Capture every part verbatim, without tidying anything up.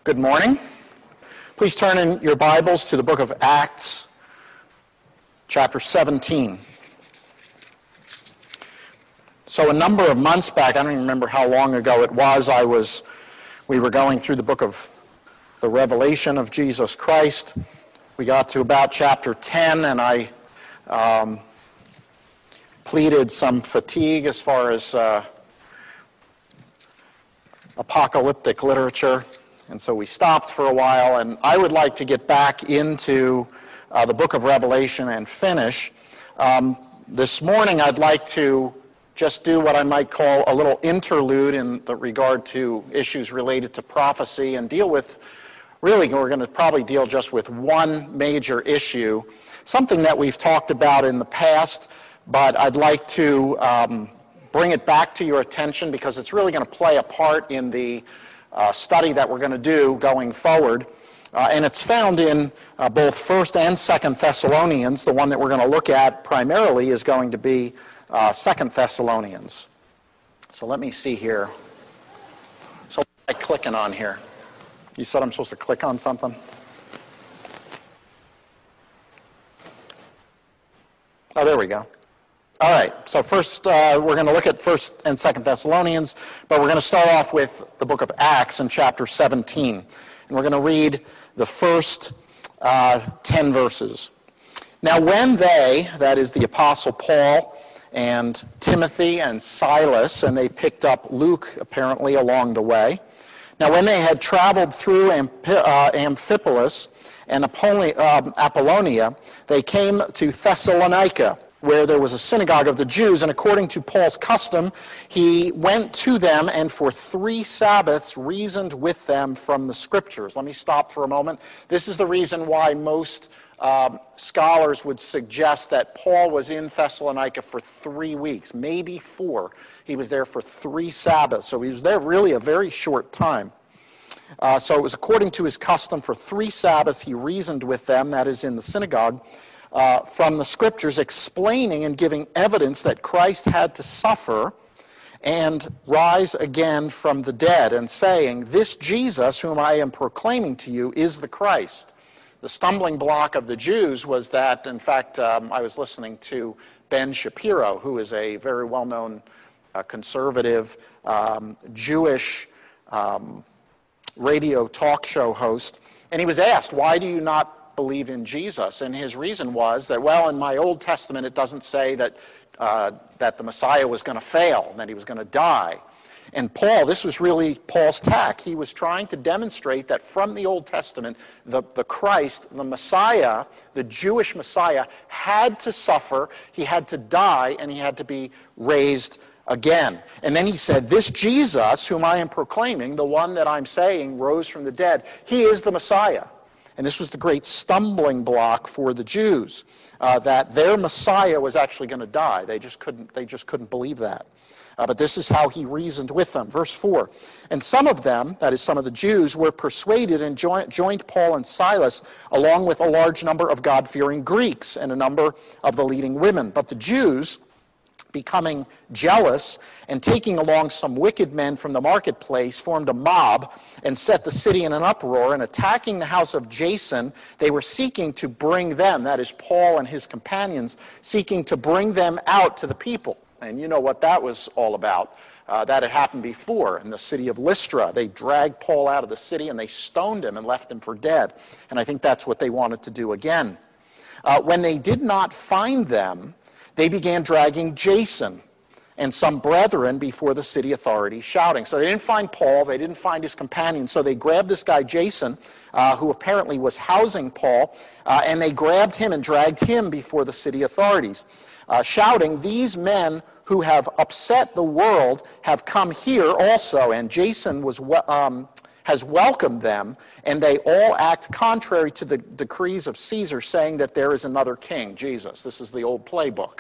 Good morning. Please turn in your Bibles to the book of Acts, chapter seventeen. So a number of months back, I don't even remember how long ago it was, I was, we were going through the book of the Revelation of Jesus Christ. We got to about chapter ten, and I um, pleaded some fatigue as far as uh, apocalyptic literature. And so we stopped for a while, and I would like to get back into uh, the book of Revelation and finish. Um, this morning I'd like to just do what I might call a little interlude in the regard to issues related to prophecy and deal with, really we're going to probably deal just with one major issue, something that we've talked about in the past, but I'd like to um, bring it back to your attention because it's really going to play a part in the Uh, study that we're going to do going forward. Uh, and it's found in uh, both First and Second Thessalonians. The one that we're going to look at primarily is going to be uh, Second Thessalonians. So let me see here. So what am I clicking on here? You said I'm supposed to click on something? Oh, there we go. All right, so first uh, we're going to look at First and Second Thessalonians, but we're going to start off with the book of Acts in chapter seventeen. And we're going to read the first uh, ten verses. Now when they, that is the Apostle Paul and Timothy and Silas, and they picked up Luke apparently along the way. Now when they had traveled through Amphi- uh, Amphipolis and Apollonia, they came to Thessalonica, where there was a synagogue of the Jews, and according to Paul's custom, he went to them and for three Sabbaths reasoned with them from the Scriptures. Let me stop for a moment. This is the reason why most um, scholars would suggest that Paul was in Thessalonica for three weeks, maybe four. He was there for three Sabbaths, so he was there really a very short time. Uh, so it was according to his custom for three Sabbaths he reasoned with them, that is in the synagogue, Uh, from the Scriptures, explaining and giving evidence that Christ had to suffer and rise again from the dead, and saying, "This Jesus whom I am proclaiming to you is the Christ." The stumbling block of the Jews was that, in fact, um, I was listening to Ben Shapiro, who is a very well-known uh, conservative um, Jewish um, radio talk show host, and he was asked, "Why do you not believe in Jesus?" And his reason was that, well, in my Old Testament it doesn't say that uh, that the Messiah was going to fail, that he was going to die. And Paul, this was really Paul's tack. He was trying to demonstrate that from the Old Testament, the, the Christ, the Messiah, the Jewish Messiah, had to suffer, he had to die, and he had to be raised again. And then he said, "This Jesus whom I am proclaiming, the one that I'm saying rose from the dead, he is the Messiah." And this was the great stumbling block for the Jews, uh, that their Messiah was actually going to die. They just couldn't, they just couldn't believe that. Uh, but this is how he reasoned with them. Verse four, "And some of them," that is some of the Jews, "were persuaded and joined, joined Paul and Silas, along with a large number of God-fearing Greeks and a number of the leading women. But the Jews, becoming jealous and taking along some wicked men from the marketplace, formed a mob and set the city in an uproar, and attacking the house of Jason, they were seeking to bring them," that is Paul and his companions, seeking to bring them out to the people. And you know what that was all about. Uh, that had happened before in the city of Lystra. They dragged Paul out of the city and they stoned him and left him for dead. And I think that's what they wanted to do again. Uh, when they did not find them, they began dragging Jason and some brethren before the city authorities, shouting. So they didn't find Paul, they didn't find his companions, so they grabbed this guy Jason, uh, who apparently was housing Paul, uh, and they grabbed him and dragged him before the city authorities, uh, shouting, "These men who have upset the world have come here also," and Jason was um, has welcomed them, "and they all act contrary to the decrees of Caesar, saying that there is another king," Jesus. This is the old playbook.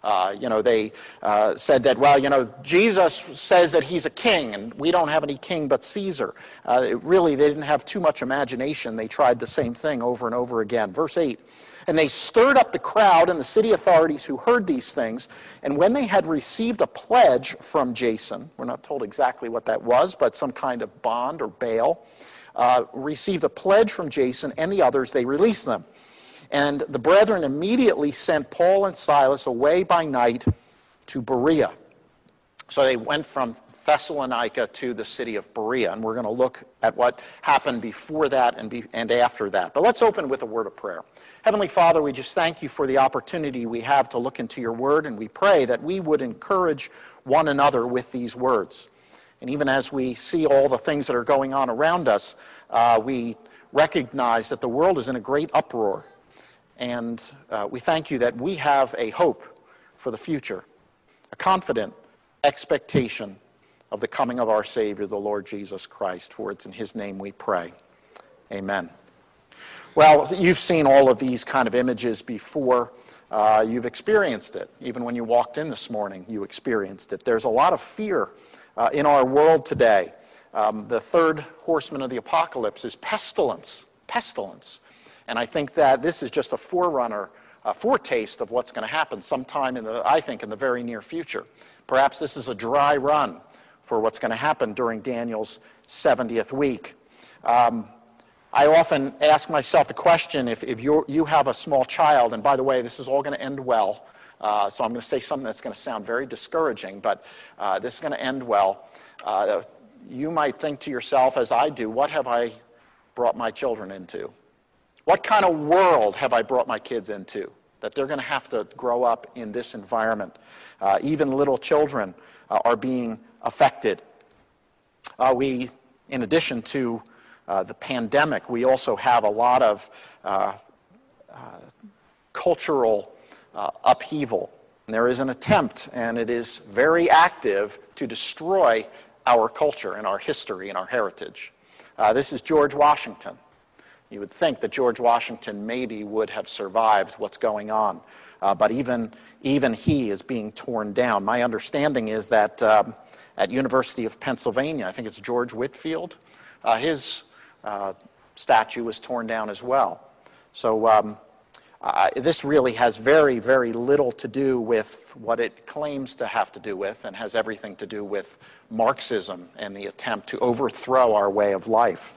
Uh, you know, they uh, said that, well, you know, Jesus says that he's a king, and we don't have any king but Caesar. Uh, it really, they didn't have too much imagination. They tried the same thing over and over again. Verse eight, and they stirred up the crowd and the city authorities who heard these things, and when they had received a pledge from Jason, we're not told exactly what that was, but some kind of bond or bail, uh, received a pledge from Jason and the others, they released them. And the brethren immediately sent Paul and Silas away by night to Berea. So they went from Thessalonica to the city of Berea, and we're going to look at what happened before that and, be, and after that. But let's open with a word of prayer. Heavenly Father, we just thank you for the opportunity we have to look into your word, and we pray that we would encourage one another with these words. And even as we see all the things that are going on around us, uh, we recognize that the world is in a great uproar. And uh, we thank you that we have a hope for the future, a confident expectation of the coming of our Savior, the Lord Jesus Christ. For it's in his name we pray. Amen. Well, you've seen all of these kind of images before. Uh, you've experienced it. Even when you walked in this morning, you experienced it. There's a lot of fear uh, in our world today. Um, the third horseman of the apocalypse is pestilence. Pestilence. And I think that this is just a forerunner, a foretaste of what's going to happen sometime in the, I think, in the very near future. Perhaps this is a dry run for what's going to happen during Daniel's seventieth week. Um, I often ask myself the question, if, if you're, you have a small child, and by the way, this is all going to end well, uh, so I'm going to say something that's going to sound very discouraging, but uh, this is going to end well. Uh, you might think to yourself, as I do, what have I brought my children into? What kind of world have I brought my kids into? That they're going to have to grow up in this environment. Uh, even little children uh, are being affected. Uh, we, in addition to uh, the pandemic, we also have a lot of uh, uh, cultural uh, upheaval. And there is an attempt, and it is very active, to destroy our culture and our history and our heritage. Uh, this is George Washington. You would think that George Washington maybe would have survived what's going on, uh, but even, even he is being torn down. My understanding is that um, at University of Pennsylvania, I think it's George Whitefield, uh, his uh, statue was torn down as well. So um, uh, this really has very, very little to do with what it claims to have to do with, and has everything to do with Marxism and the attempt to overthrow our way of life.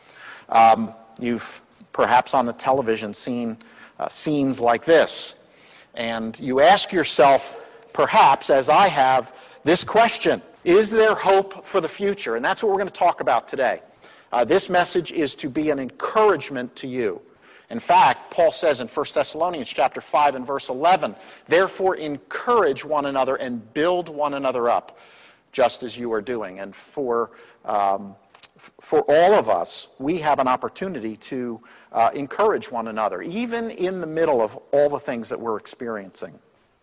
Um, You've perhaps on the television seen uh, scenes like this. And you ask yourself, perhaps, as I have, this question: is there hope for the future? And that's what we're going to talk about today. Uh, this message is to be an encouragement to you. In fact, Paul says in First Thessalonians chapter five and verse eleven, therefore encourage one another and build one another up, just as you are doing. And for... Um, For all of us, we have an opportunity to uh, encourage one another, even in the middle of all the things that we're experiencing.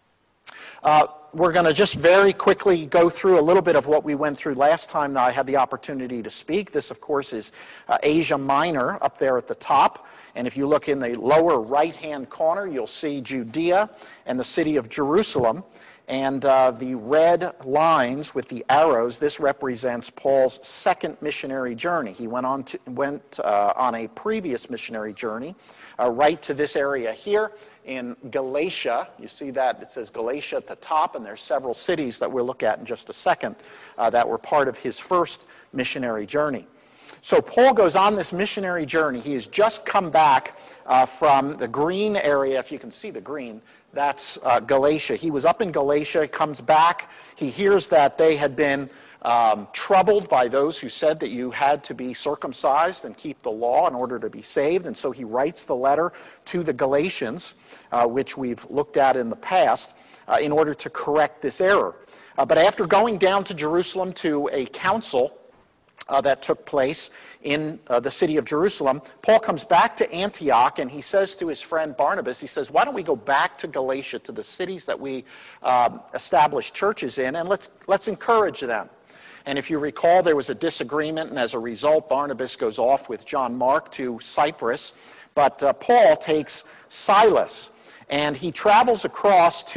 Uh, we're going to just very quickly go through a little bit of what we went through last time that I had the opportunity to speak. This, of course, is uh, Asia Minor up there at the top. And if you look in the lower right-hand corner, you'll see Judea and the city of Jerusalem. And uh, the red lines with the arrows, this represents Paul's second missionary journey. He went on to, went uh, on a previous missionary journey uh, right to this area here in Galatia. You see that it says Galatia at the top, and there's several cities that we'll look at in just a second uh, that were part of his first missionary journey. So Paul goes on this missionary journey. He has just come back uh, from the green area, if you can see the green. That's uh, Galatia. He was up in Galatia, comes back. He hears that they had been um, troubled by those who said that you had to be circumcised and keep the law in order to be saved. And so he writes the letter to the Galatians, uh, which we've looked at in the past, uh, in order to correct this error. Uh, but after going down to Jerusalem to a council Uh, that took place in uh, the city of Jerusalem, Paul comes back to Antioch, and he says to his friend Barnabas, he says, why don't we go back to Galatia, to the cities that we um, established churches in, and let's, let's encourage them. And if you recall, there was a disagreement, and as a result, Barnabas goes off with John Mark to Cyprus, but uh, Paul takes Silas, and he travels across to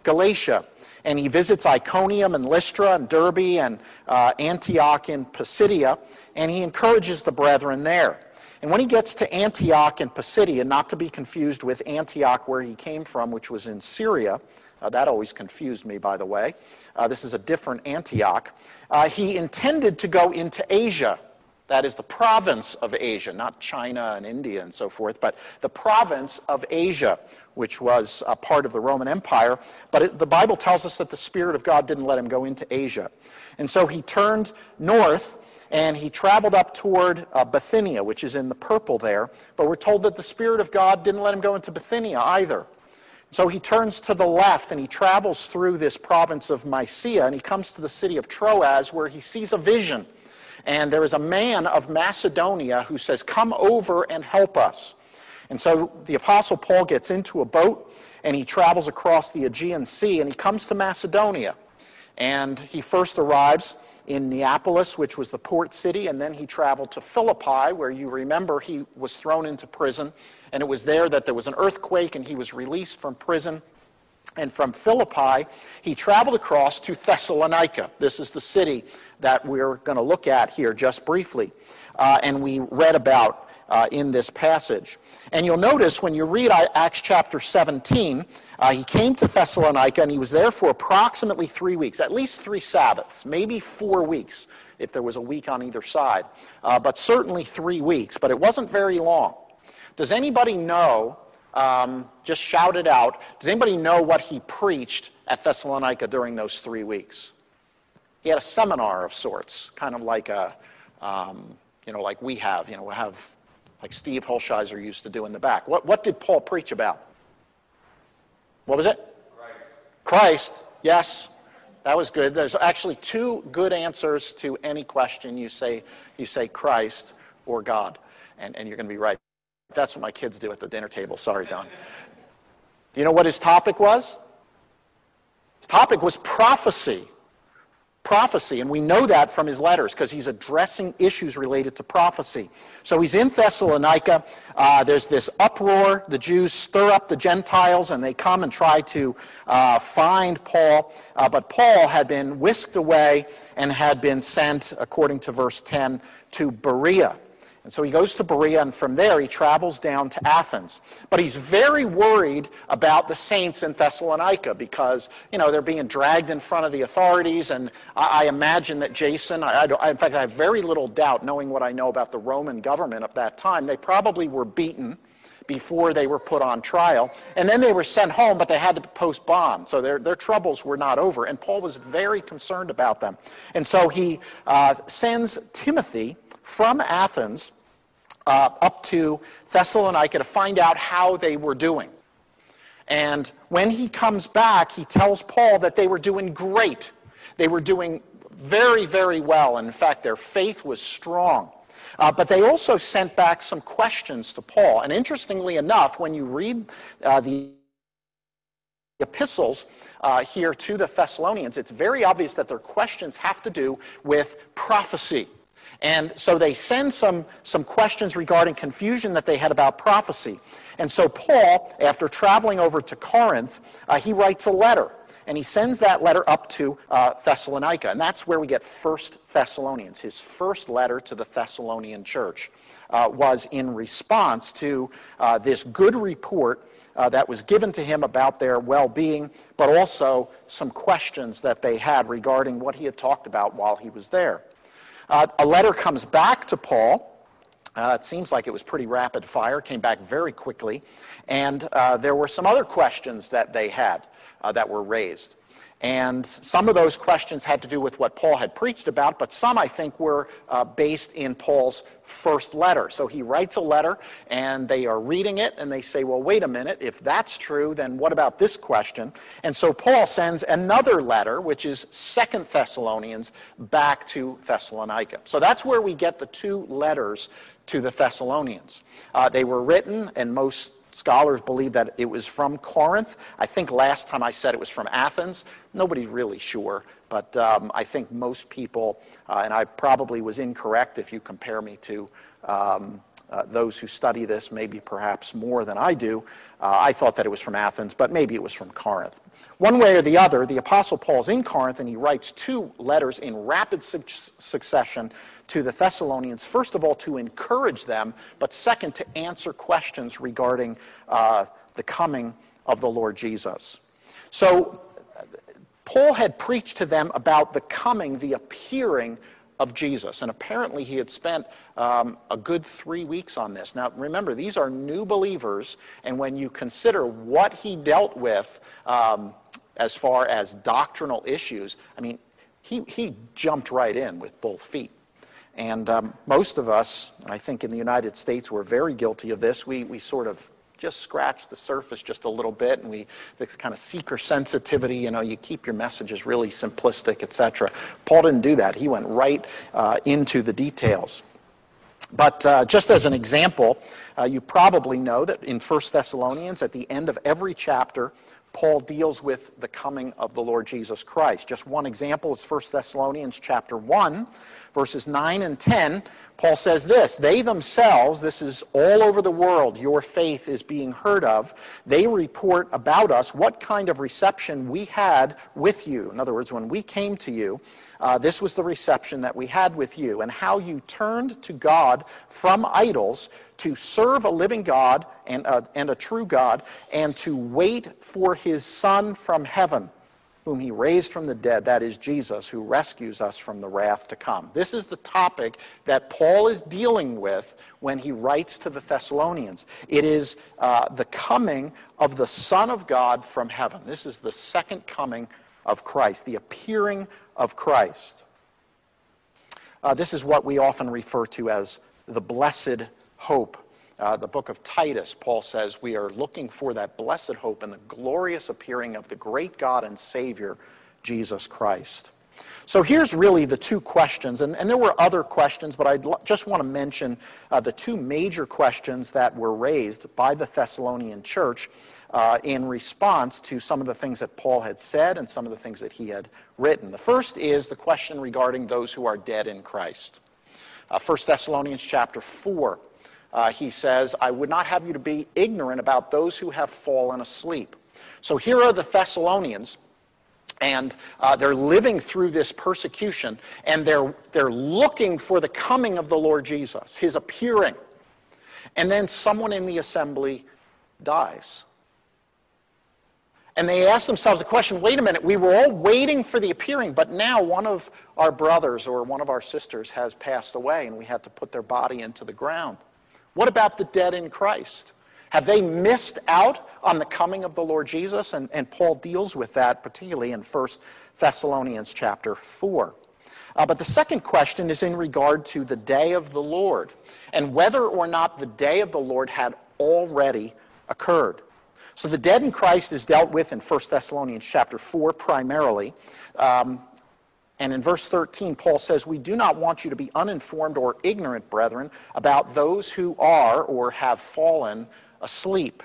Galatia. And he visits Iconium and Lystra and Derbe and uh, Antioch in Pisidia, and he encourages the brethren there. And when he gets to Antioch in Pisidia, not to be confused with Antioch where he came from, which was in Syria, uh, that always confused me, by the way. Uh, this is a different Antioch. Uh, he intended to go into Asia. That is the province of Asia, not China and India and so forth, but the province of Asia, which was a part of the Roman Empire. But it, the Bible tells us that the Spirit of God didn't let him go into Asia. And so he turned north, and he traveled up toward uh, Bithynia, which is in the purple there. But we're told that the Spirit of God didn't let him go into Bithynia either. So he turns to the left, and he travels through this province of Mysia, and he comes to the city of Troas, where he sees a vision. And there is a man of Macedonia who says, "Come over and help us." And so the Apostle Paul gets into a boat, and he travels across the Aegean Sea, and he comes to Macedonia. And he first arrives in Neapolis, which was the port city, and then he traveled to Philippi, where you remember he was thrown into prison. And it was there that there was an earthquake, and he was released from prison. And from Philippi, he traveled across to Thessalonica. This is the city that we're going to look at here just briefly. Uh, and we read about uh, in this passage. And you'll notice when you read Acts chapter seventeen, uh, he came to Thessalonica, and he was there for approximately three weeks, at least three Sabbaths, maybe four weeks, if there was a week on either side. Uh, but certainly three weeks, but it wasn't very long. Does anybody know... Um, just shout it out. Does anybody know what he preached at Thessalonica during those three weeks? He had a seminar of sorts, kind of like a, um, you know, like we have, you know, we have, like Steve Holsheiser used to do in the back. What, what did Paul preach about? What was it? Christ. Christ, yes. That was good. There's actually two good answers to any question. You say, you say Christ or God, and, and you're going to be right. That's what my kids do at the dinner table. Sorry, Don. Do you know what his topic was? His topic was prophecy. Prophecy, and we know that from his letters because he's addressing issues related to prophecy. So he's in Thessalonica. Uh, there's this uproar. The Jews stir up the Gentiles, and they come and try to uh, find Paul. Uh, but Paul had been whisked away and had been sent, according to verse ten, to Berea. And so he goes to Berea, and from there he travels down to Athens. But he's very worried about the saints in Thessalonica because, you know, they're being dragged in front of the authorities, and I, I imagine that Jason, I, I, in fact, I have very little doubt, knowing what I know about the Roman government at that time, they probably were beaten before they were put on trial, and then they were sent home, but they had to post bond, so their, their troubles were not over, and Paul was very concerned about them. And so he uh, sends Timothy from Athens uh, up to Thessalonica to find out how they were doing. And when he comes back, he tells Paul that they were doing great. They were doing very, very well. And in fact, their faith was strong. Uh, but they also sent back some questions to Paul. And interestingly enough, when you read uh, the epistles uh, here to the Thessalonians, it's very obvious that their questions have to do with prophecy. And so they send some, some questions regarding confusion that they had about prophecy. And so Paul, after traveling over to Corinth, uh, he writes a letter. And he sends that letter up to uh, Thessalonica. And that's where we get First Thessalonians. His first letter to the Thessalonian church uh, was in response to uh, this good report uh, that was given to him about their well-being, but also some questions that they had regarding what he had talked about while he was there. Uh, a letter comes back to Paul. Uh, it seems like it was pretty rapid fire, came back very quickly. And uh, there were some other questions that they had uh, that were raised. And some of those questions had to do with what Paul had preached about, but some, I think, were uh, based in Paul's first letter. So he writes a letter, and they are reading it, and they say, well, wait a minute, if that's true, then what about this question? And so Paul sends another letter, which is Second Thessalonians, back to Thessalonica. So that's where we get the two letters to the Thessalonians. Uh, they were written, and most scholars believe that it was from Corinth. I think last time I said it was from Athens. Nobody's really sure, but um, I think most people, uh, and I probably was incorrect if you compare me to um, uh, those who study this, maybe perhaps more than I do. Uh, I thought that it was from Athens, but maybe it was from Corinth. One way or the other, the Apostle Paul's in Corinth, and he writes two letters in rapid su- succession to the Thessalonians, first of all, to encourage them, but second, to answer questions regarding uh, the coming of the Lord Jesus. So, Paul had preached to them about the coming, the appearing of Jesus. And apparently he had spent um, a good three weeks on this. Now remember, these are new believers, and when you consider what he dealt with um, as far as doctrinal issues, I mean, he, he jumped right in with both feet. And um, most of us, I think in the United States, we're very guilty of this. We, we sort of just scratch the surface just a little bit, and we, this kind of seeker sensitivity, you know, you keep your messages really simplistic, et cetera. Paul didn't do that. He went right uh, into the details. But uh, just as an example, uh, you probably know that in First Thessalonians, at the end of every chapter, Paul deals with the coming of the Lord Jesus Christ. Just one example is First Thessalonians chapter one, verses nine and ten. Paul says this, they themselves, this is all over the world, your faith is being heard of. They report about us what kind of reception we had with you. In other words, when we came to you, uh, this was the reception that we had with you, and how you turned to God from idols to serve a living God and a, and a true God, and to wait for his Son from heaven, whom he raised from the dead, that is Jesus, who rescues us from the wrath to come. This is the topic that Paul is dealing with when he writes to the Thessalonians. It is uh, the coming of the Son of God from heaven. This is the second coming of Christ, the appearing of Christ. Uh, this is what we often refer to as the blessed hope. Uh, the book of Titus, Paul says, we are looking for that blessed hope and the glorious appearing of the great God and Savior, Jesus Christ. So here's really the two questions, and, and there were other questions, but I just want to mention uh, the two major questions that were raised by the Thessalonian church uh, in response to some of the things that Paul had said and some of the things that he had written. The first is the question regarding those who are dead in Christ. Uh, First Thessalonians chapter four. Uh, he says, I would not have you to be ignorant about those who have fallen asleep. So here are the Thessalonians, and uh, they're living through this persecution, and they're, they're looking for the coming of the Lord Jesus, his appearing. And then someone in the assembly dies. And they ask themselves the question, wait a minute, we were all waiting for the appearing, but now one of our brothers or one of our sisters has passed away, and we had to put their body into the ground. What about the dead in Christ? Have they missed out on the coming of the Lord Jesus? And, and Paul deals with that, particularly in First Thessalonians chapter four. Uh, but the second question is in regard to the day of the Lord, and whether or not the day of the Lord had already occurred. So the dead in Christ is dealt with in First Thessalonians chapter four primarily. Um, And in verse thirteen, Paul says, we do not want you to be uninformed or ignorant, brethren, about those who are or have fallen asleep.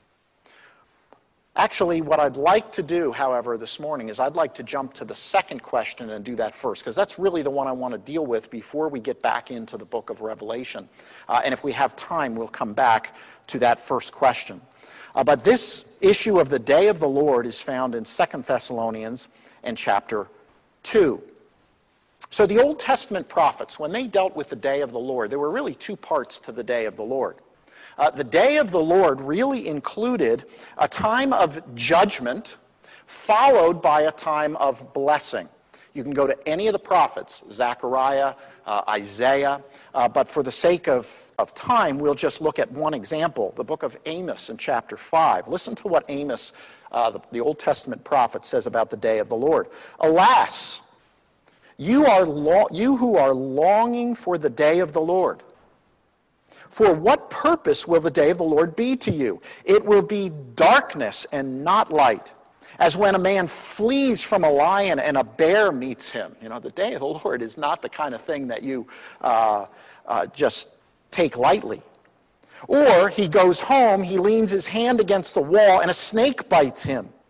Actually, what I'd like to do, however, this morning is I'd like to jump to the second question and do that first, because that's really the one I want to deal with before we get back into the book of Revelation. Uh, and if we have time, we'll come back to that first question. Uh, but this issue of the day of the Lord is found in Second Thessalonians and chapter two. So the Old Testament prophets, when they dealt with the day of the Lord, there were really two parts to the day of the Lord. Uh, the day of the Lord really included a time of judgment followed by a time of blessing. You can go to any of the prophets, Zechariah, uh, Isaiah, uh, but for the sake of, of time, we'll just look at one example, the book of Amos in chapter five. Listen to what Amos, uh, the, the Old Testament prophet, says about the day of the Lord. Alas, you, are lo- you who are longing for the day of the Lord, for what purpose will the day of the Lord be to you? It will be darkness and not light, as when a man flees from a lion and a bear meets him. You know, the day of the Lord is not the kind of thing that you uh, uh, just take lightly. Or he goes home, he leans his hand against the wall, and a snake bites him.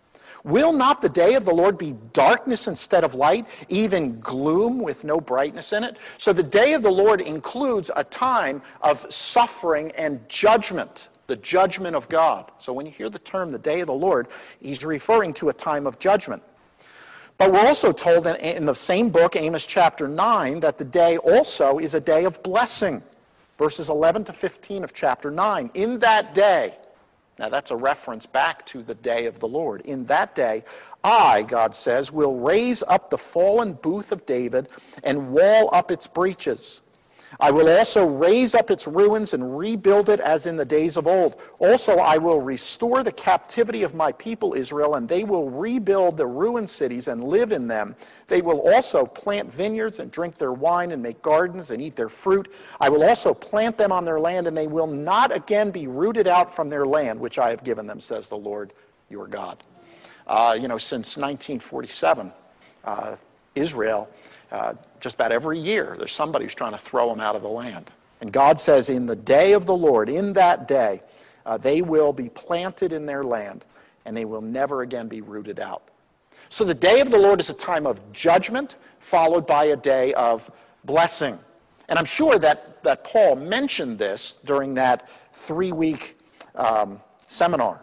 Will not the day of the Lord be darkness instead of light, even gloom with no brightness in it? So the day of the Lord includes a time of suffering and judgment, the judgment of God. So when you hear the term the day of the Lord, he's referring to a time of judgment. But we're also told in, in the same book, Amos chapter nine, that the day also is a day of blessing. Verses eleven to fifteen of chapter nine. In that day, now that's a reference back to the day of the Lord. In that day, I, God says, will raise up the fallen booth of David and wall up its breaches. I will also raise up its ruins and rebuild it as in the days of old. Also, I will restore the captivity of my people Israel, and they will rebuild the ruined cities and live in them. They will also plant vineyards and drink their wine and make gardens and eat their fruit. I will also plant them on their land, and they will not again be rooted out from their land, which I have given them, says the Lord your God. Uh, you know, since nineteen forty-seven, uh, Israel... Uh, just about every year, there's somebody who's trying to throw them out of the land. And God says, in the day of the Lord, in that day, uh, they will be planted in their land, and they will never again be rooted out. So the day of the Lord is a time of judgment, followed by a day of blessing. And I'm sure that, that Paul mentioned this during that three-week um, seminar.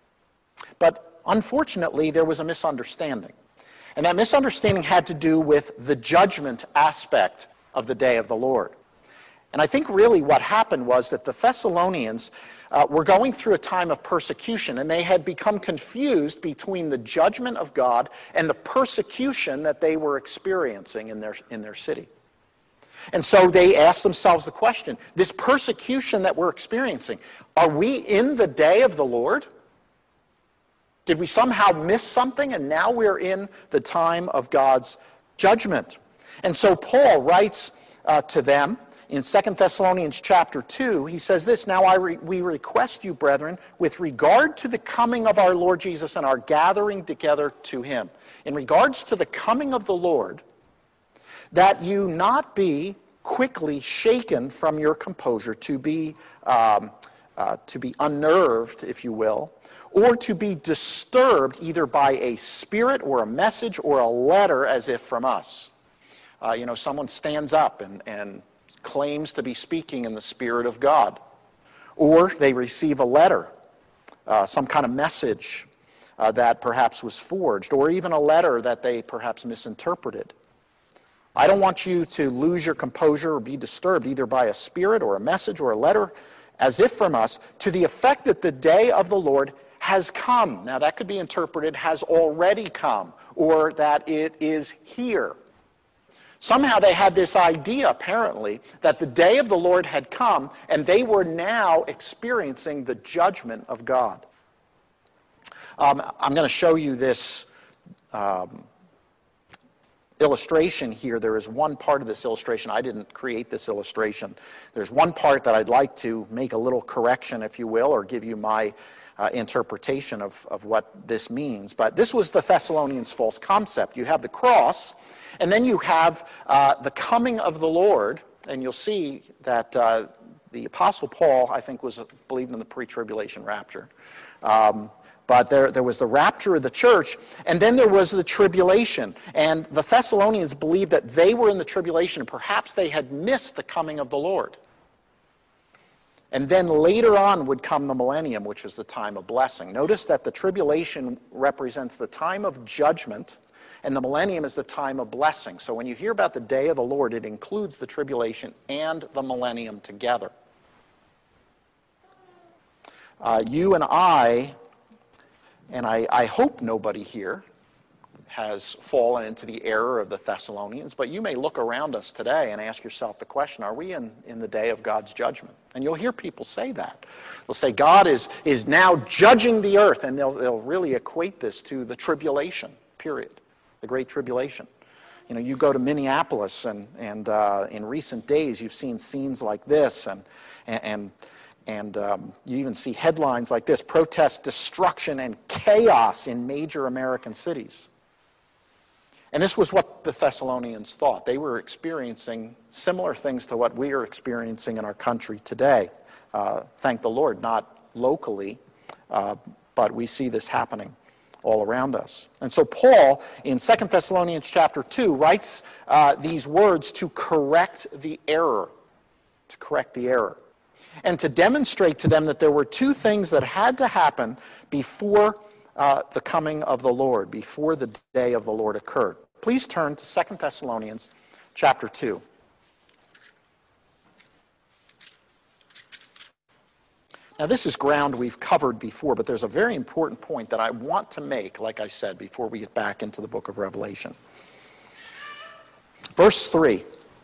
But unfortunately, there was a misunderstanding. And that misunderstanding had to do with the judgment aspect of the day of the Lord. And I think really what happened was that the Thessalonians uh, were going through a time of persecution, and they had become confused between the judgment of God and the persecution that they were experiencing in their, in their city. And so they asked themselves the question, this persecution that we're experiencing, are we in the day of the Lord? Did we somehow miss something, and now we're in the time of God's judgment? And so Paul writes uh, to them in Second Thessalonians chapter two. He says this, Now I re- we request you, brethren, with regard to the coming of our Lord Jesus and our gathering together to him. In regards to the coming of the Lord, that you not be quickly shaken from your composure, to be, um, uh, to be unnerved, if you will, or to be disturbed either by a spirit or a message or a letter as if from us. Uh, you know, someone stands up and, and claims to be speaking in the Spirit of God. Or they receive a letter, uh, some kind of message uh, that perhaps was forged, or even a letter that they perhaps misinterpreted. I don't want you to lose your composure or be disturbed either by a spirit or a message or a letter as if from us, to the effect that the day of the Lord has come. Now that could be interpreted has already come, or that it is here. Somehow they had this idea, apparently, that the day of the Lord had come, and they were now experiencing the judgment of God. Um, I'm going to show you this um, illustration here. There is one part of this illustration. I didn't create this illustration. There's one part that I'd like to make a little correction, if you will, or give you my Uh, interpretation of, of what this means. But this was the Thessalonians' false concept. You have the cross, and then you have uh, the coming of the Lord, and you'll see that uh, the Apostle Paul, I think, was uh, believed in the pre-tribulation rapture. Um, but there, there was the rapture of the church, and then there was the tribulation. And the Thessalonians believed that they were in the tribulation, and perhaps they had missed the coming of the Lord. And then later on would come the millennium, which is the time of blessing. Notice that the tribulation represents the time of judgment, and the millennium is the time of blessing. So when you hear about the day of the Lord, it includes the tribulation and the millennium together. Uh, you and I, and I, I hope nobody here, has fallen into the error of the Thessalonians, but you may look around us today and ask yourself the question, are we in, in the day of God's judgment? And you'll hear people say that. They'll say God is, is now judging the earth, and they'll, they'll really equate this to the tribulation, period, the Great Tribulation. You know, you go to Minneapolis, and, and uh, in recent days you've seen scenes like this, and, and, and um, you even see headlines like this, protest destruction and chaos in major American cities. And this was what the Thessalonians thought. They were experiencing similar things to what we are experiencing in our country today. Uh, thank the Lord, not locally, uh, but we see this happening all around us. And so Paul, in Second Thessalonians chapter two, writes uh, these words to correct the error, to correct the error, and to demonstrate to them that there were two things that had to happen before uh, the coming of the Lord, before the day of the Lord occurred. Please turn to Second Thessalonians chapter two. Now, this is ground we've covered before, but there's a very important point that I want to make, like I said, before we get back into the book of Revelation. Verse three,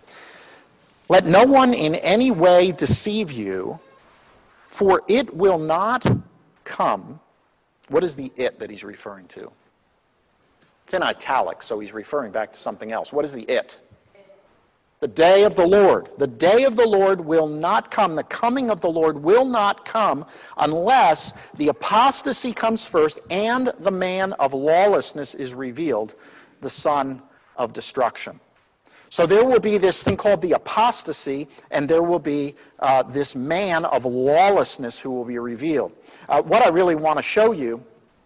let no one in any way deceive you, for it will not come. What is the it that he's referring to? It's in italics, so he's referring back to something else. What is the it? The day of the Lord. The day of the Lord will not come. The coming of the Lord will not come unless the apostasy comes first and the man of lawlessness is revealed, the son of destruction. So there will be this thing called the apostasy, and there will be uh, this man of lawlessness who will be revealed. Uh, what I really want to show you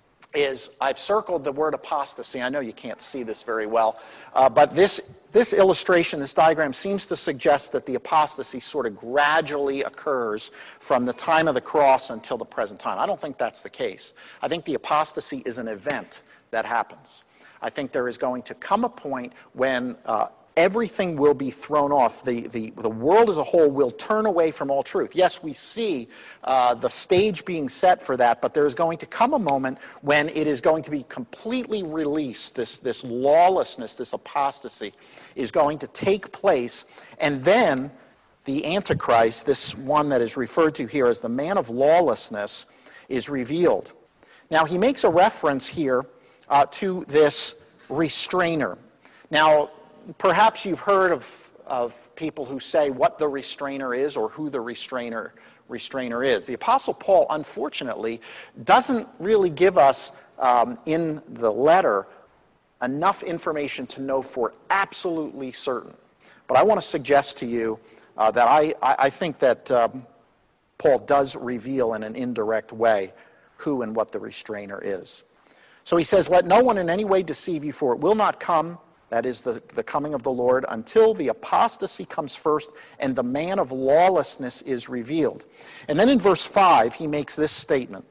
is I've circled the word apostasy. I know you can't see this very well, uh, but this this illustration, this diagram, seems to suggest that the apostasy sort of gradually occurs from the time of the cross until the present time. I don't think that's the case. I think the apostasy is an event that happens. I think there is going to come a point when uh, everything will be thrown off. The, the, the world as a whole will turn away from all truth. Yes, we see uh, the stage being set for that, but there is going to come a moment when it is going to be completely released. This, this lawlessness, this apostasy is going to take place, and then the Antichrist, this one that is referred to here as the man of lawlessness, is revealed. Now, he makes a reference here uh, to this restrainer. Now, perhaps you've heard of, of people who say what the restrainer is or who the restrainer restrainer is. The Apostle Paul, unfortunately, doesn't really give us um, in the letter enough information to know for absolutely certain. But I want to suggest to you uh, that I, I think that um, Paul does reveal in an indirect way who and what the restrainer is. So he says, let no one in any way deceive you, for it will not come, that is the, the coming of the Lord, until the apostasy comes first and the man of lawlessness is revealed. And then in verse five, he makes this statement.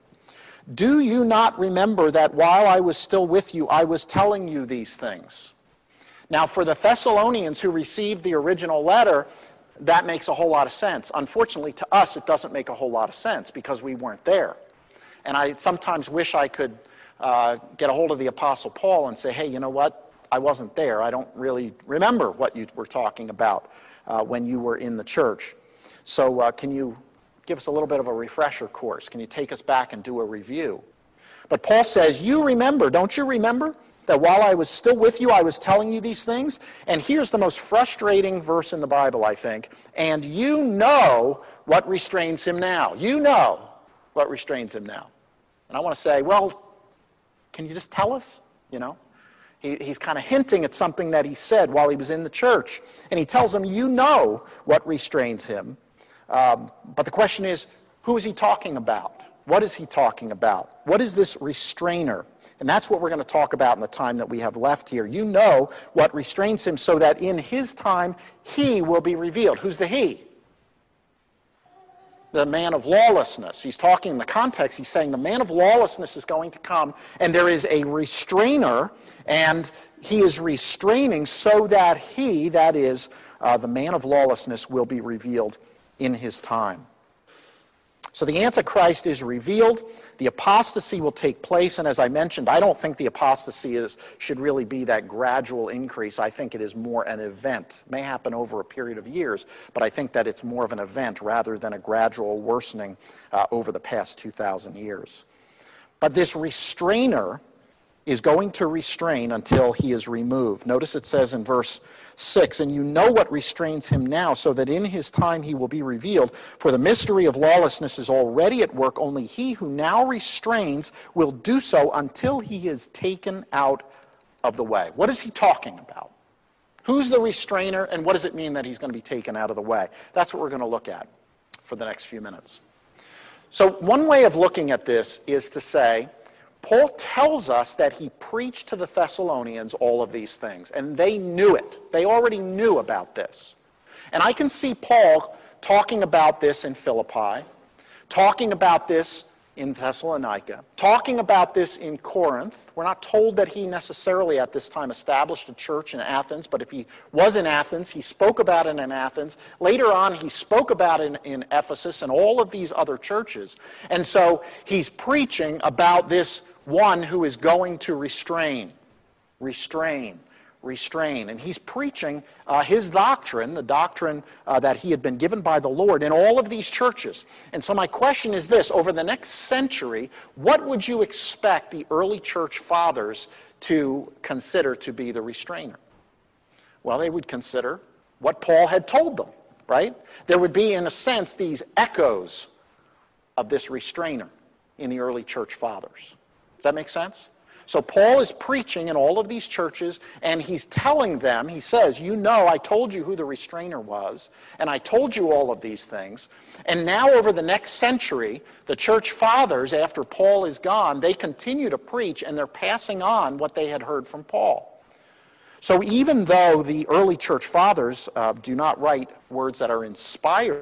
Do you not remember that while I was still with you, I was telling you these things? Now, for the Thessalonians who received the original letter, that makes a whole lot of sense. Unfortunately, to us, it doesn't make a whole lot of sense because we weren't there. And I sometimes wish I could uh, get a hold of the Apostle Paul and say, hey, you know what? I wasn't there. I don't really remember what you were talking about uh, when you were in the church. So uh, can you give us a little bit of a refresher course? Can you take us back and do a review? But Paul says, you remember, don't you remember, that while I was still with you, I was telling you these things? And here's the most frustrating verse in the Bible, I think. And you know what restrains him now. You know what restrains him now. And I want to say, well, can you just tell us, you know? He, he's kind of hinting at something that he said while he was in the church. And he tells them, you know what restrains him. Um, but the question is, who is he talking about? What is he talking about? What is this restrainer? And that's what we're going to talk about in the time that we have left here. You know what restrains him so that in his time he will be revealed. Who's the he? The man of lawlessness. He's talking in the context, he's saying the man of lawlessness is going to come, and there is a restrainer, and he is restraining so that he, that is, uh, the man of lawlessness, will be revealed in his time. So the Antichrist is revealed, the apostasy will take place, and as I mentioned, I don't think the apostasy is, should really be that gradual increase. I think it is more an event. It may happen over a period of years, but I think that it's more of an event rather than a gradual worsening uh, over the past two thousand years. But this restrainer is going to restrain until he is removed. Notice it says in verse six, and you know what restrains him now, so that in his time he will be revealed. For the mystery of lawlessness is already at work. Only he who now restrains will do so until he is taken out of the way. What is he talking about? Who's the restrainer, and what does it mean that he's going to be taken out of the way? That's what we're going to look at for the next few minutes. So one way of looking at this is to say, Paul tells us that he preached to the Thessalonians all of these things, and they knew it. They already knew about this. And I can see Paul talking about this in Philippi, talking about this in Thessalonica, talking about this in Corinth. We're not told that he necessarily at this time established a church in Athens, but if he was in Athens, he spoke about it in Athens. Later on, he spoke about it in, in Ephesus and all of these other churches. And so he's preaching about this one who is going to restrain, restrain, restrain. And he's preaching uh, his doctrine, the doctrine uh, that he had been given by the Lord in all of these churches. And so my question is this: over the next century, what would you expect the early church fathers to consider to be the restrainer? Well, they would consider what Paul had told them, right? There would be, in a sense, these echoes of this restrainer in the early church fathers. Does that make sense? So Paul is preaching in all of these churches, and he's telling them, he says, you know, I told you who the restrainer was, and I told you all of these things. And now over the next century, the church fathers, after Paul is gone, they continue to preach, and they're passing on what they had heard from Paul. So even though the early church fathers uh, do not write words that are inspired,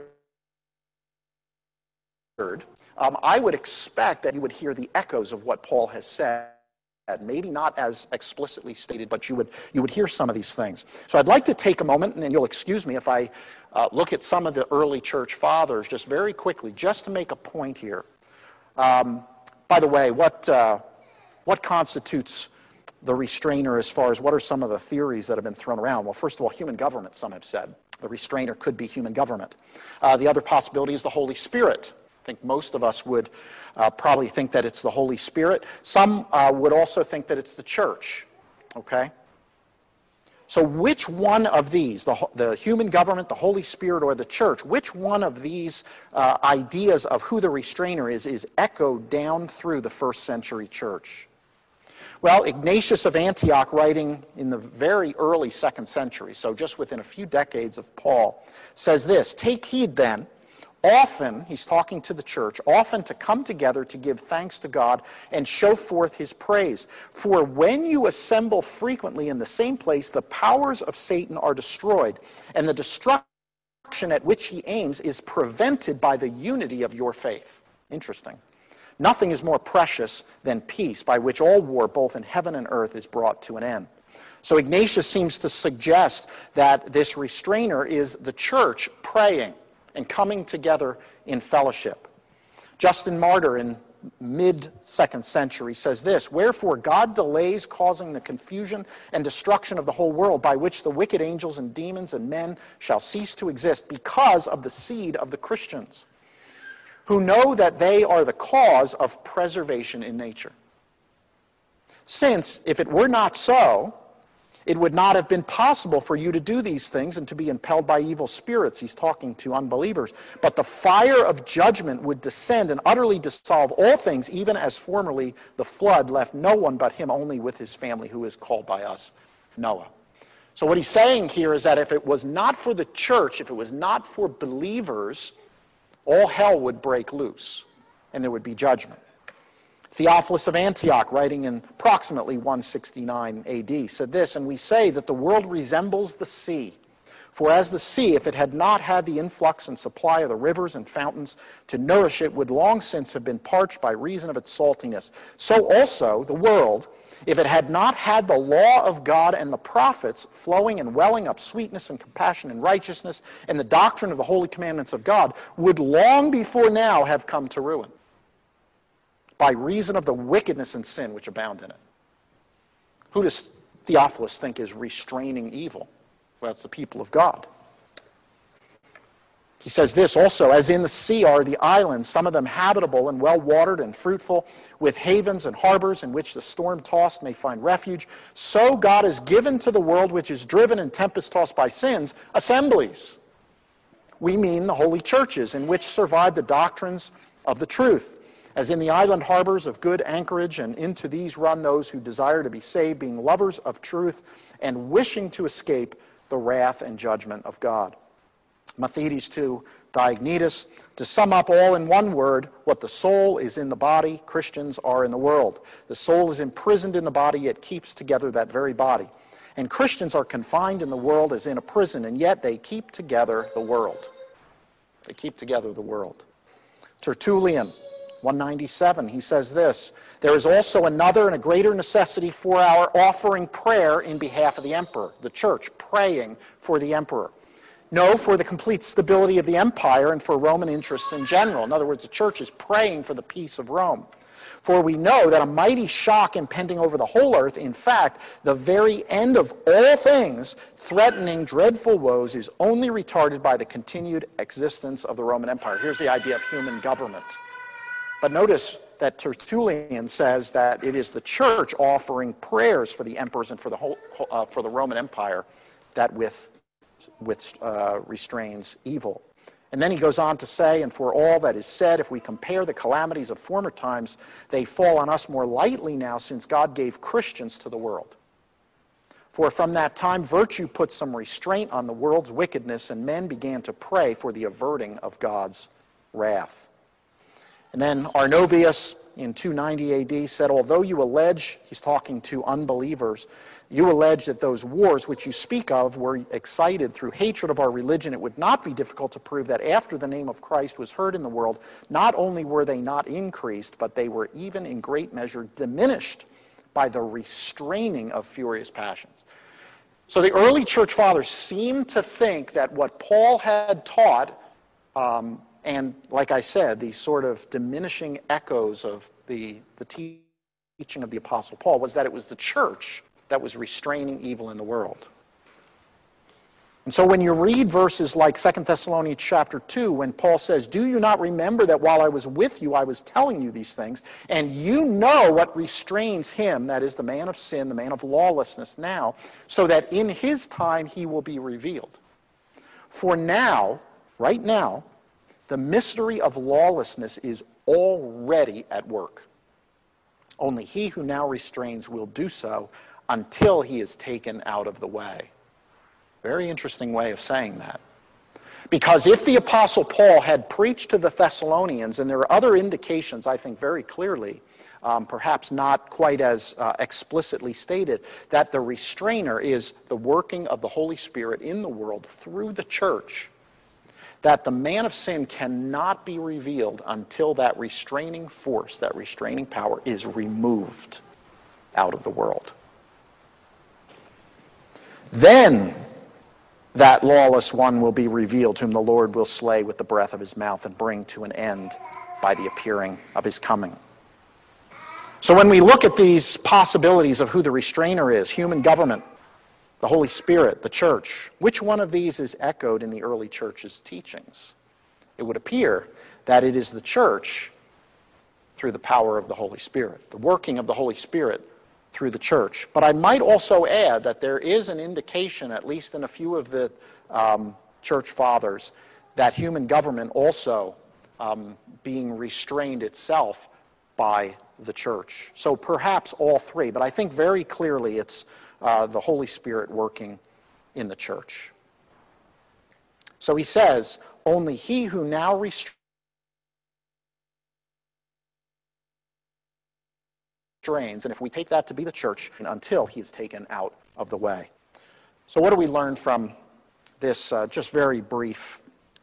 um, I would expect that you would hear the echoes of what Paul has said. Maybe not as explicitly stated, but you would you would hear some of these things. So I'd like to take a moment, and you'll excuse me if I uh, look at some of the early church fathers just very quickly, just to make a point here. Um, by the way, what uh, what constitutes the restrainer as far as what are some of the theories that have been thrown around? Well, first of all, human government, some have said. The restrainer could be human government. Uh, the other possibility is the Holy Spirit. I think most of us would uh, probably think that it's the Holy Spirit. Some uh, would also think that it's the church, okay? So which one of these, the, the human government, the Holy Spirit, or the church, which one of these uh, ideas of who the restrainer is, is echoed down through the first century church? Well, Ignatius of Antioch, writing in the very early second century, so just within a few decades of Paul, says this: "Take heed then, often," he's talking to the church, "often to come together to give thanks to God and show forth his praise. For when you assemble frequently in the same place, the powers of Satan are destroyed, and the destruction at which he aims is prevented by the unity of your faith." Interesting. "Nothing is more precious than peace, by which all war, both in heaven and earth, is brought to an end." So Ignatius seems to suggest that this restrainer is the church praying and coming together in fellowship. Justin Martyr in mid-second century says this: "Wherefore God delays causing the confusion and destruction of the whole world, by which the wicked angels and demons and men shall cease to exist, because of the seed of the Christians, who know that they are the cause of preservation in nature. Since, if it were not so, it would not have been possible for you to do these things and to be impelled by evil spirits." He's talking to unbelievers. "But the fire of judgment would descend and utterly dissolve all things, even as formerly the flood left no one but him only with his family, who is called by us Noah." So what he's saying here is that if it was not for the church, if it was not for believers, all hell would break loose and there would be judgment. Theophilus of Antioch, writing in approximately one sixty-nine A D, said this: "And we say that the world resembles the sea. For as the sea, if it had not had the influx and supply of the rivers and fountains to nourish it, would long since have been parched by reason of its saltiness, so also the world, if it had not had the law of God and the prophets flowing and welling up sweetness and compassion and righteousness and the doctrine of the holy commandments of God, would long before now have come to ruin, by reason of the wickedness and sin which abound in it." Who does Theophilus think is restraining evil? Well, it's the people of God. He says this also: "As in the sea are the islands, some of them habitable and well-watered and fruitful, with havens and harbors in which the storm-tossed may find refuge, so God has given to the world, which is driven and tempest-tossed by sins, assemblies." We mean the holy churches, in which survive the doctrines of the truth. "As in the island harbors of good anchorage, and into these run those who desire to be saved, being lovers of truth and wishing to escape the wrath and judgment of God." Maimonides to Diognetus. To sum up all in one word, what the soul is in the body, Christians are in the world. The soul is imprisoned in the body, yet keeps together that very body. And Christians are confined in the world as in a prison, and yet they keep together the world. They keep together the world. Tertullian, one ninety-seven, he says this, there is also another and a greater necessity for our offering prayer in behalf of the emperor, the church, praying for the emperor. No, for the complete stability of the empire and for Roman interests in general. In other words, the church is praying for the peace of Rome. For we know that a mighty shock impending over the whole earth, in fact, the very end of all things, threatening dreadful woes, is only retarded by the continued existence of the Roman Empire. Here's the idea of human government. But notice that Tertullian says that it is the church offering prayers for the emperors and for the whole, uh, for the Roman Empire that with, with uh, restrains evil. And then he goes on to say, and for all that is said, if we compare the calamities of former times, they fall on us more lightly now, since God gave Christians to the world. For from that time virtue put some restraint on the world's wickedness, and men began to pray for the averting of God's wrath. And then Arnobius in two ninety A D said, although you allege, he's talking to unbelievers, you allege that those wars which you speak of were excited through hatred of our religion, it would not be difficult to prove that after the name of Christ was heard in the world, not only were they not increased, but they were even in great measure diminished by the restraining of furious passions. So the early church fathers seemed to think that what Paul had taught, um, and like I said, these sort of diminishing echoes of the, the teaching of the Apostle Paul, was that it was the church that was restraining evil in the world. And so when you read verses like Second Thessalonians chapter two, when Paul says, do you not remember that while I was with you, I was telling you these things, and you know what restrains him, that is the man of sin, the man of lawlessness now, so that in his time he will be revealed. For now, right now, the mystery of lawlessness is already at work. Only he who now restrains will do so until he is taken out of the way. Very interesting way of saying that. Because if the Apostle Paul had preached to the Thessalonians, and there are other indications, I think very clearly, um, perhaps not quite as uh, explicitly stated, that the restrainer is the working of the Holy Spirit in the world through the church, that the man of sin cannot be revealed until that restraining force, that restraining power, is removed out of the world. Then that lawless one will be revealed, whom the Lord will slay with the breath of his mouth and bring to an end by the appearing of his coming. So when we look at these possibilities of who the restrainer is, human government, the Holy Spirit, the church, which one of these is echoed in the early church's teachings? It would appear that it is the church through the power of the Holy Spirit, the working of the Holy Spirit through the church. But I might also add that there is an indication, at least in a few of the um, church fathers, that human government also um, being restrained itself by the church. So perhaps all three, but I think very clearly it's uh, the Holy Spirit working in the church. So he says, only he who now restrains and if we take that to be the church, until he is taken out of the way. So what do we learn from this uh, just very brief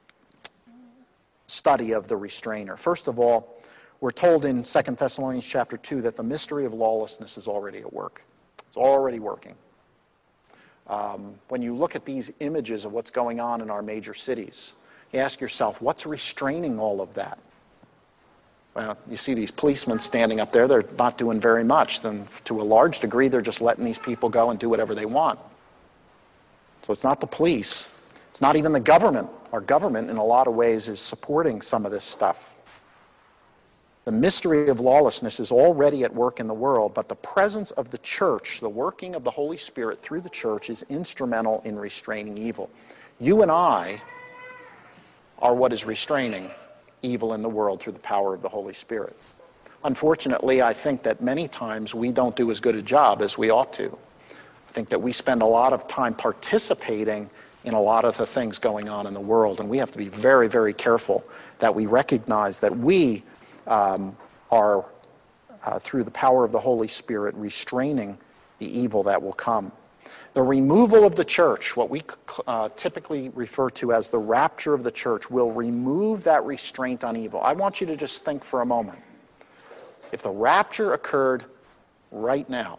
study of the restrainer? First of all, we're told in Second Thessalonians chapter two that the mystery of lawlessness is already at work. It's already working. Um, when you look at these images of what's going on in our major cities, you ask yourself, what's restraining all of that? Well, you see these policemen standing up there, they're not doing very much. Then to a large degree, they're just letting these people go and do whatever they want. So it's not the police. It's not even the government. Our government, in a lot of ways, is supporting some of this stuff. The mystery of lawlessness is already at work in the world, but the presence of the church, the working of the Holy Spirit through the church, is instrumental in restraining evil. You and I are what is restraining evil in the world through the power of the Holy Spirit. Unfortunately, I think that many times we don't do as good a job as we ought to. I think that we spend a lot of time participating in a lot of the things going on in the world. And we have to be very, very careful that we recognize that we um, are, uh, through the power of the Holy Spirit, restraining the evil that will come. The removal of the church, what we uh, typically refer to as the rapture of the church, will remove that restraint on evil. I want you to just think for a moment. If the rapture occurred right now,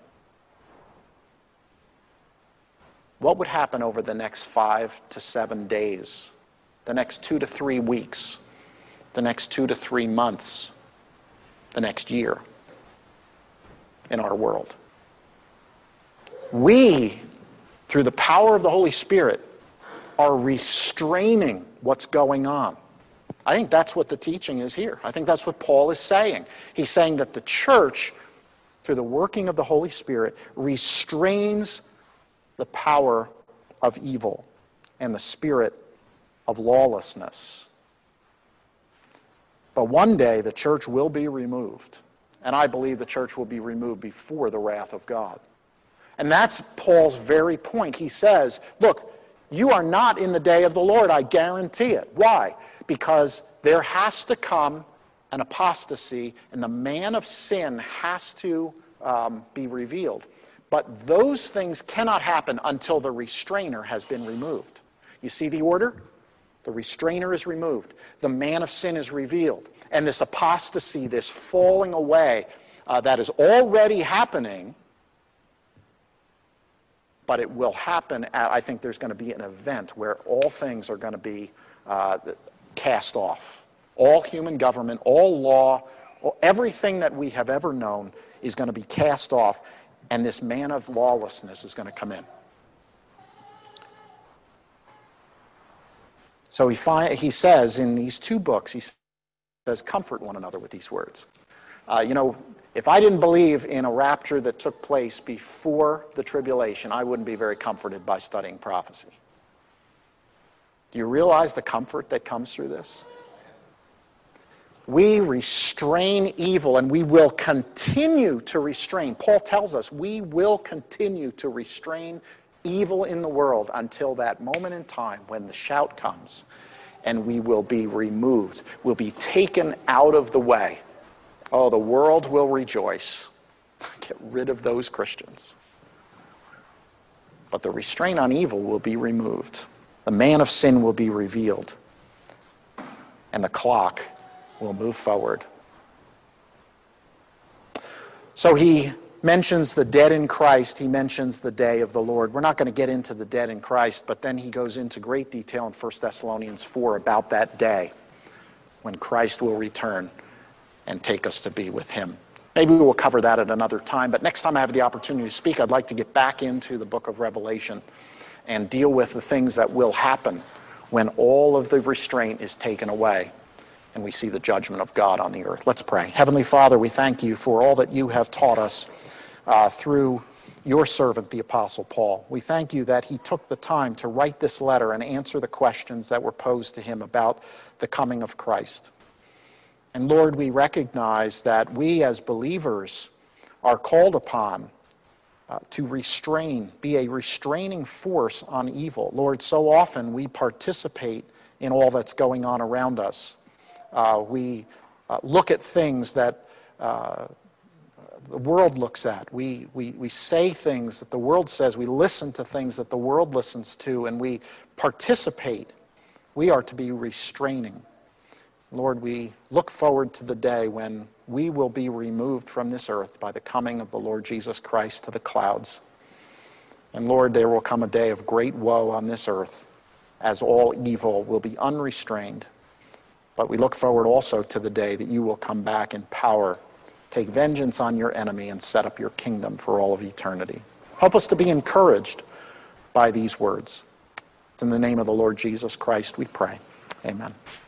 what would happen over the next five to seven days, the next two to three weeks, the next two to three months, the next year in our world? We, through the power of the Holy Spirit, are restraining what's going on. I think that's what the teaching is here. I think that's what Paul is saying. He's saying that the church, through the working of the Holy Spirit, restrains the power of evil and the spirit of lawlessness. But one day the church will be removed. And I believe the church will be removed before the wrath of God. And that's Paul's very point. He says, look, you are not in the day of the Lord, I guarantee it. Why? Because there has to come an apostasy, and the man of sin has to um, be revealed. But those things cannot happen until the restrainer has been removed. You see the order? The restrainer is removed. The man of sin is revealed. And this apostasy, this falling away uh, that is already happening, but it will happen at, I think there's going to be an event where all things are going to be uh, cast off. All human government, all law, all, everything that we have ever known is going to be cast off, and this man of lawlessness is going to come in. So he, fi- he says in these two books, he says, comfort one another with these words. Uh, you know, if I didn't believe in a rapture that took place before the tribulation, I wouldn't be very comforted by studying prophecy. Do you realize the comfort that comes through this? We restrain evil, and we will continue to restrain. Paul tells us we will continue to restrain evil in the world until that moment in time when the shout comes and we will be removed, will be taken out of the way. Oh, the world will rejoice. Get rid of those Christians. But the restraint on evil will be removed. The man of sin will be revealed. And the clock will move forward. So he mentions the dead in Christ. He mentions the day of the Lord. We're not going to get into the dead in Christ, but then he goes into great detail in First Thessalonians four about that day when Christ will return and take us to be with him. Maybe we'll cover that at another time, but next time I have the opportunity to speak, I'd like to get back into the book of Revelation and deal with the things that will happen when all of the restraint is taken away and we see the judgment of God on the earth. Let's pray. Heavenly Father, we thank you for all that you have taught us uh, through your servant, the Apostle Paul. We thank you that he took the time to write this letter and answer the questions that were posed to him about the coming of Christ. And Lord, we recognize that we as believers are called upon uh, to restrain, be a restraining force on evil. Lord, so often we participate in all that's going on around us. Uh, we uh, look at things that uh, the world looks at. We, we, we say things that the world says. We listen to things that the world listens to, and we participate. We are to be restraining. Lord, we look forward to the day when we will be removed from this earth by the coming of the Lord Jesus Christ to the clouds. And Lord, there will come a day of great woe on this earth as all evil will be unrestrained. But we look forward also to the day that you will come back in power, take vengeance on your enemy, and set up your kingdom for all of eternity. Help us to be encouraged by these words. It's in the name of the Lord Jesus Christ we pray. Amen.